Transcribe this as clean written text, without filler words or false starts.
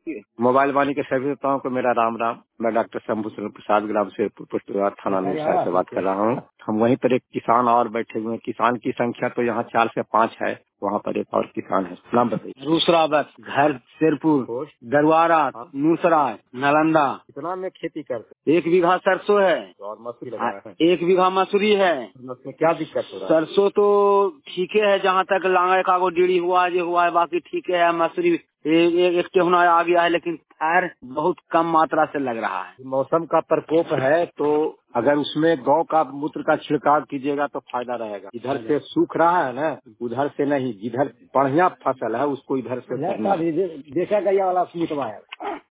Mobile वाणी के सभी श्रोताओं को मेरा राम राम। मैं डॉक्टर शंभू प्रसाद ग्राम से पोस्ट थाना नौशहर से बात कर रहा हूँ। हम वहीं पर एक किसान और बैठे हुए हैं। किसान की संख्या तो यहाँ 4 से 5 है, वहाँ पर एक और किसान है। नाम बताइए। रूसरावत, घर शेरपुर, दरवारा, नूसराय, नालंदा। कितना में खेती करते? 1 बीघा सरसों है और मसूरी लगाया है। 1 बीघा मसूरी है। उसमें क्या दिक्कत हो रहा है? सरसों तो ठीक है, जहाँ तक लांगा का वो डेढ़ी हुआ जो हुआ है, बाकी ठीक है। मसूरी एक टेहुना आ गया है, लेकिन खैर बहुत कम मात्रा से लग रहा है। मौसम का प्रकोप है, तो अगर उसमें गौ का मूत्र का छिड़काव कीजिएगा तो फायदा रहेगा। इधर से सूख रहा है ना, उधर से नहीं। जिधर बढ़िया फसल है उसको इधर से करना है। देखा गया वाला